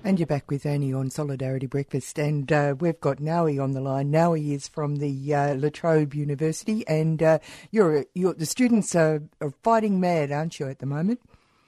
And you're back with Annie on Solidarity Breakfast, and we've got Naui on the line. Naui is from the La Trobe University, and you're the students are fighting mad, aren't you, at the moment?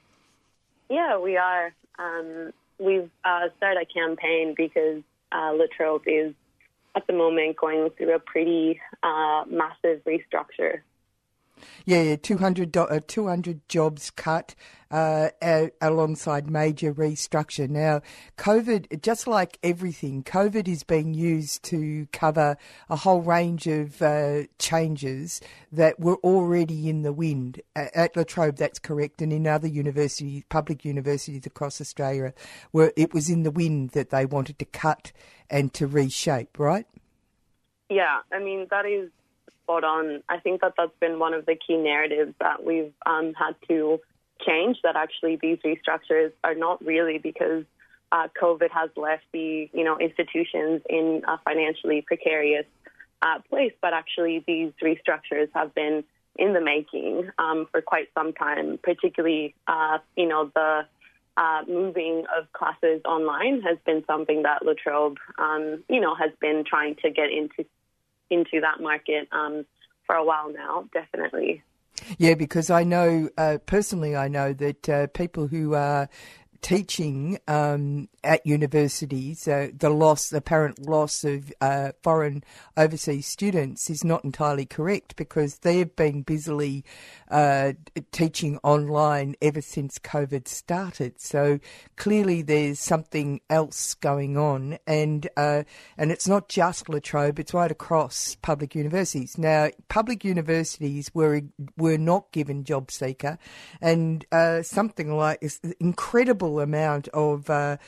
Yeah, we are. We've started a campaign because La Trobe is at the moment going through a pretty massive restructure. Yeah, 200 jobs cut alongside major restructure. Now, COVID, just like everything, COVID is being used to cover a whole range of changes that were already in the wind. At La Trobe, that's correct, and in other universities, public universities across Australia, where it was in the wind that they wanted to cut and to reshape, right? Yeah, I mean, that is spot on. I think that that's been one of the key narratives that we've had to change, that actually these restructures are not really because COVID has left the institutions in a financially precarious place, but actually these restructures have been in the making for quite some time, particularly the moving of classes online has been something that La Trobe has been trying to get into that market for a while now, definitely. Yeah, because I know, personally I know that people who are teaching at universities, the apparent loss of foreign overseas students is not entirely correct, because they've been busily teaching online ever since COVID started. So clearly there's something else going on, and it's not just La Trobe, it's right across public universities. Now, public universities were not given job seeker, and something like this incredible amount of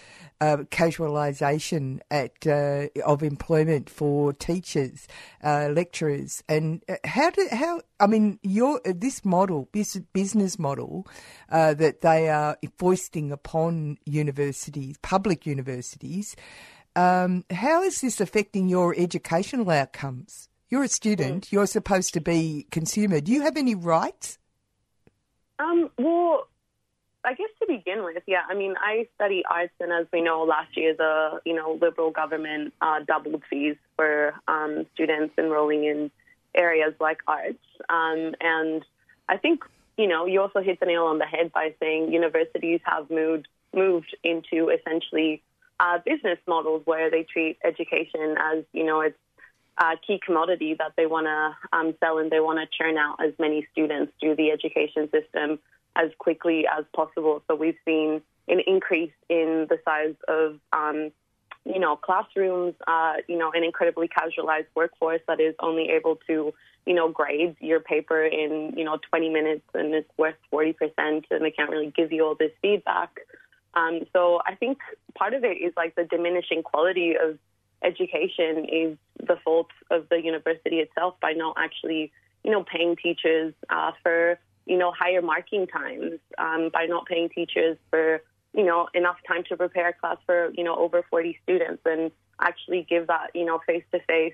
casualisation of employment for teachers, lecturers, and this business model that they are foisting upon universities, public universities. How is this affecting your educational outcomes? You're a student. You're supposed to be consumer. Do you have any rights? Well, I guess to begin with, yeah. I mean, I study arts, and as we know, last year the Liberal government doubled fees for students enrolling in areas like arts. And I think you also hit the nail on the head by saying universities have moved into essentially business models where they treat education as it's a key commodity that they want to sell, and they want to churn out as many students through the education system as quickly as possible. So we've seen an increase in the size of, classrooms, an incredibly casualized workforce that is only able to, grade your paper in, 20 minutes, and it's worth 40%, and they can't really give you all this feedback. So I think part of it is like the diminishing quality of education is the fault of the university itself by not actually, paying teachers for higher marking times, by not paying teachers for, enough time to prepare a class for, over 40 students, and actually give that, face-to-face,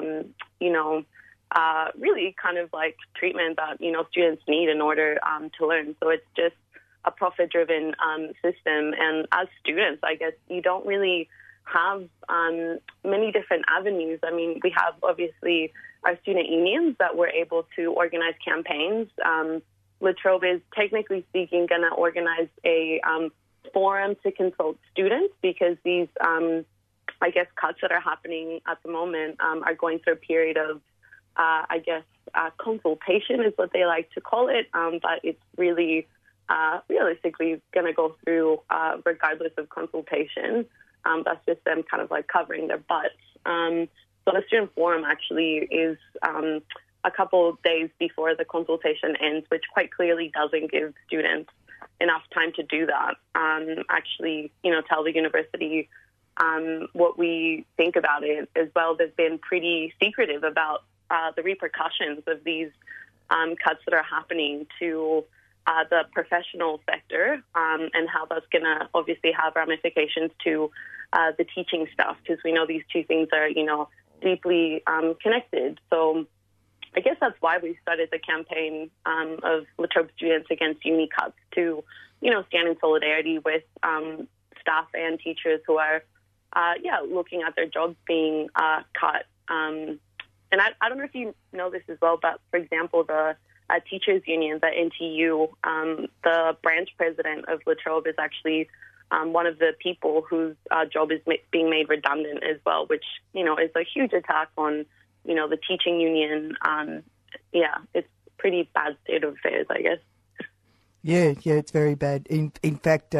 really kind of like treatment that, students need in order to learn. So it's just a profit-driven system. And as students, I guess you don't really have many different avenues. I mean, we have obviously our student unions that were able to organize campaigns. La Trobe is, technically speaking, going to organize a forum to consult students, because these, cuts that are happening at the moment are going through a period of, consultation is what they like to call it, but it's really realistically going to go through regardless of consultation. That's just them kind of like covering their butts. So the student forum actually is a couple of days before the consultation ends, which quite clearly doesn't give students enough time to do that. Tell the university what we think about it as well. They've been pretty secretive about the repercussions of these cuts that are happening to the professional sector, and how that's going to obviously have ramifications to the teaching staff, because we know these two things are, deeply connected. So I guess that's why we started the campaign of La Trobe Students Against Uni Cuts, to, stand in solidarity with staff and teachers who are, looking at their jobs being cut. And I don't know if you know this as well, but for example, the teachers' union, the NTU, the branch president of La Trobe is actually one of the people whose job is being made redundant as well, which, is a huge attack on, the teaching union. It's pretty bad state of affairs, I guess. Yeah, it's very bad. In fact,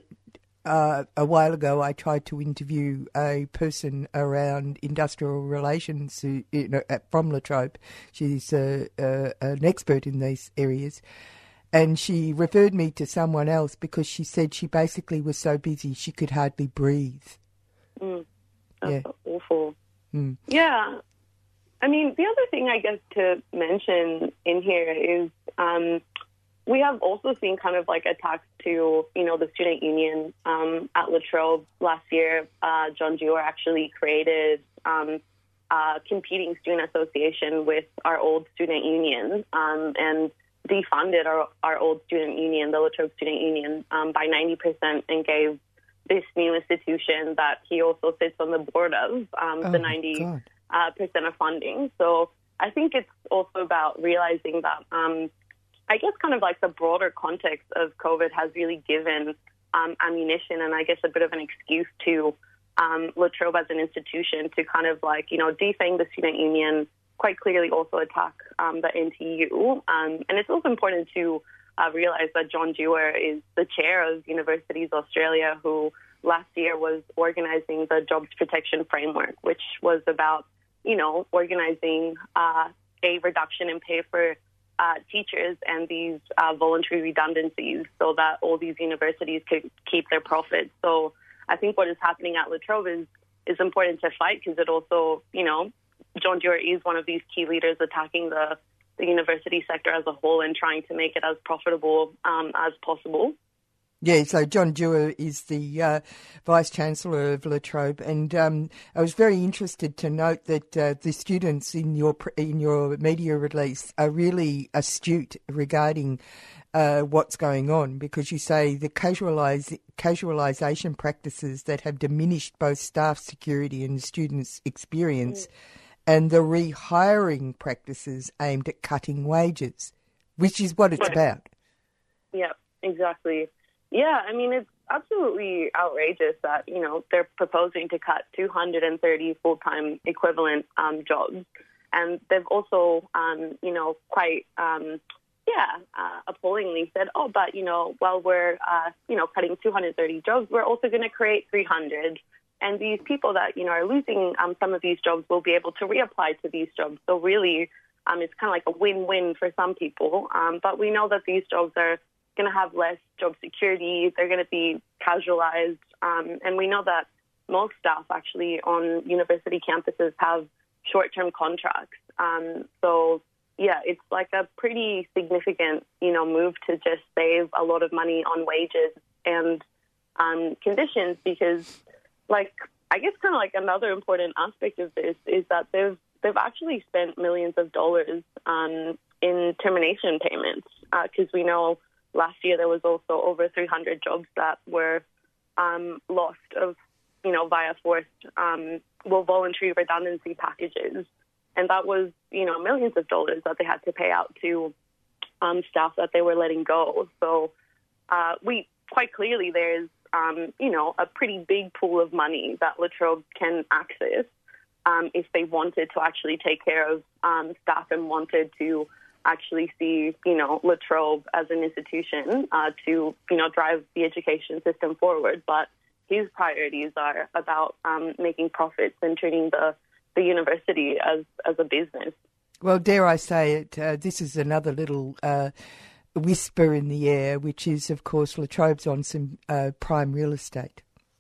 a while ago, I tried to interview a person around industrial relations from La Trobe. She's an expert in these areas. And she referred me to someone else because she said she basically was so busy she could hardly breathe. That's awful. Yeah. I mean, the other thing I guess to mention in here is we have also seen kind of like attacks to, the student union at La Trobe. Last year, John Dewar actually created a competing student association with our old student union and defunded our old student union, the La Trobe Student Union, by 90% and gave this new institution that he also sits on the board of the 90% of funding. So I think it's also about realizing that I guess kind of like the broader context of COVID has really given ammunition and I guess a bit of an excuse to La Trobe as an institution to kind of like, defang the student union, quite clearly also attack the NTU. And it's also important to realize that John Dewar is the chair of Universities Australia, who last year was organizing the Jobs Protection Framework, which was about, organizing a reduction in pay for teachers and these voluntary redundancies so that all these universities could keep their profits. So I think what is happening at La Trobe is important to fight because it also, John Dewar is one of these key leaders attacking the university sector as a whole and trying to make it as profitable as possible. Yeah, so John Dewar is the Vice-Chancellor of La Trobe, and I was very interested to note that the students in your media release are really astute regarding what's going on, because you say the casualisation practices that have diminished both staff security and students' experience and the rehiring practices aimed at cutting wages, which is what it's about. Yeah, exactly. Yeah, I mean, it's absolutely outrageous that, they're proposing to cut 230 full-time equivalent jobs. And they've also, quite, appallingly said, but, while we're, cutting 230 jobs, we're also going to create 300. And these people that, are losing some of these jobs will be able to reapply to these jobs. So really, it's kind of like a win-win for some people. But we know that these jobs are going to have less job security. They're going to be casualized. And we know that most staff actually on university campuses have short-term contracts. So, it's like a pretty significant, move to just save a lot of money on wages and conditions because, I guess kind of like another important aspect of this is that they've actually spent millions of dollars in termination payments because we know last year there was also over 300 jobs that were lost via forced voluntary redundancy packages. And that was, millions of dollars that they had to pay out to staff that they were letting go. So we quite clearly there's, a pretty big pool of money that La Trobe can access if they wanted to actually take care of staff and wanted to actually see, La Trobe as an institution to, drive the education system forward. But his priorities are about making profits and treating the university as a business. Well, dare I say it, this is another little whisper in the air, which is, of course, La Trobe's on some prime real estate.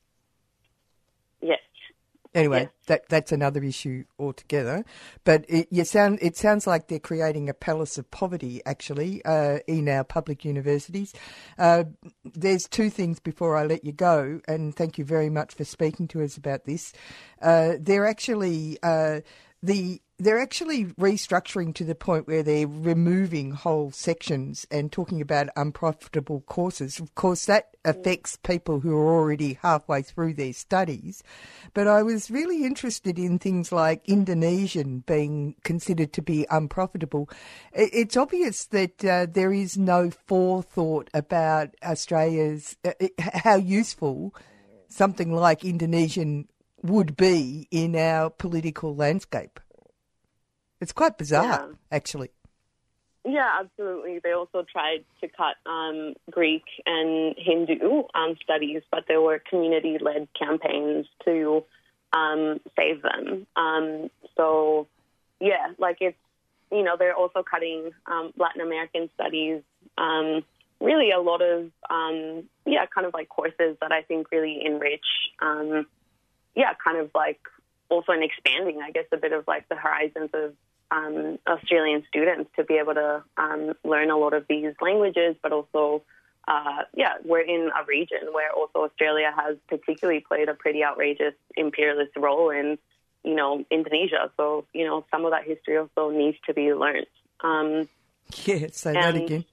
Yes. Anyway, that's another issue altogether. But it sounds like they're creating a palace of poverty, actually, in our public universities. There's two things before I let you go, and thank you very much for speaking to us about this. They're actually the they're actually restructuring to the point where they're removing whole sections and talking about unprofitable courses. Of course, that affects people who are already halfway through their studies. But I was really interested in things like Indonesian being considered to be unprofitable. It's obvious that there is no forethought about Australia's, how useful something like Indonesian would be in our political landscape. It's quite bizarre, actually. Yeah, absolutely. They also tried to cut Greek and Hindu studies, but there were community-led campaigns to save them. So, yeah, like it's, you know, they're also cutting Latin American studies, really a lot of, kind of like courses that I think really enrich, kind of like also in expanding, I guess, a bit of like the horizons of Australian students to be able to learn a lot of these languages, but also, we're in a region where also Australia has particularly played a pretty outrageous imperialist role in, you know, Indonesia. So, you know, some of that history also needs to be learned. Say that again.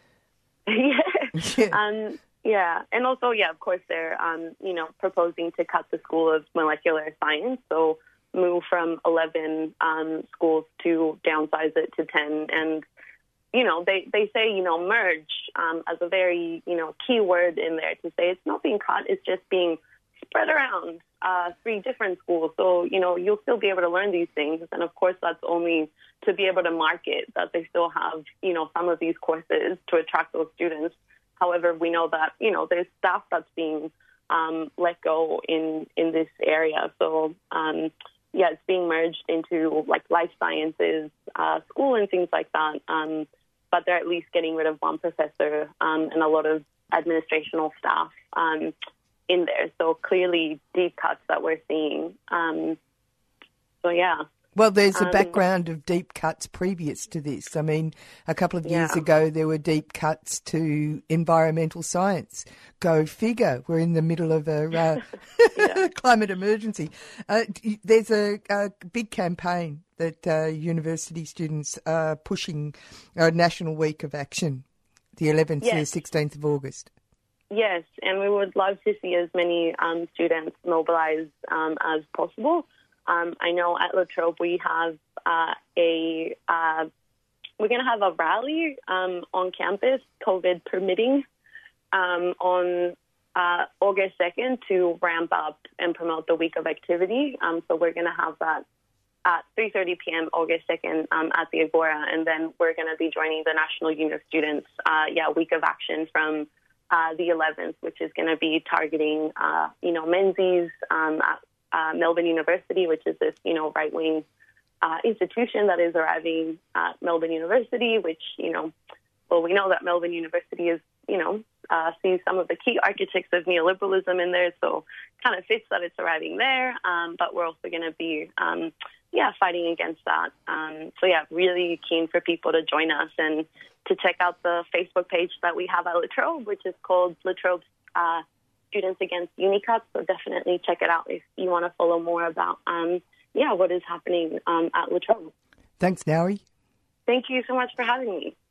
And also, of course, they're, proposing to cut the School of Molecular Science, so move from 11 schools to downsize it to 10. And, you know, they say, you know, merge as a very, you know, key word in there to say it's not being cut, it's just being spread around 3 different schools. So, you know, you'll still be able to learn these things. And, of course, that's only to be able to market that they still have, you know, some of these courses to attract those students. However, we know that, you know, there's staff that's being let go in this area. So, it's being merged into, like, life sciences school and things like that. But they're at least getting rid of one professor and a lot of administrational staff in there. So clearly deep cuts that we're seeing. Well, there's a background of deep cuts previous to this. I mean, a couple of years ago, there were deep cuts to environmental science. Go figure. We're in the middle of a climate emergency. There's a big campaign that university students are pushing, a National Week of Action, the 11th to the 16th of August. Yes, and we would love to see as many students mobilise as possible. I know at La Trobe we have we're going to have a rally on campus, COVID permitting, on August 2nd to ramp up and promote the week of activity. So we're going to have that at 3:30 p.m. August 2nd at the Agora, and then we're going to be joining the National Union of Students week of action from the 11th, which is going to be targeting Menzies at Melbourne University, which is this right-wing institution that is arriving at Melbourne University, which we know that Melbourne University is sees some of the key architects of neoliberalism in there, so kind of fits that it's arriving there. But we're also going to be fighting against that. Really keen for people to join us and to check out the Facebook page that we have at La Trobe, which is called La Trobe Students Against Unicuts. So definitely check it out if you want to follow more about what is happening at La Trobe. Thanks, Nauri. Thank you so much for having me.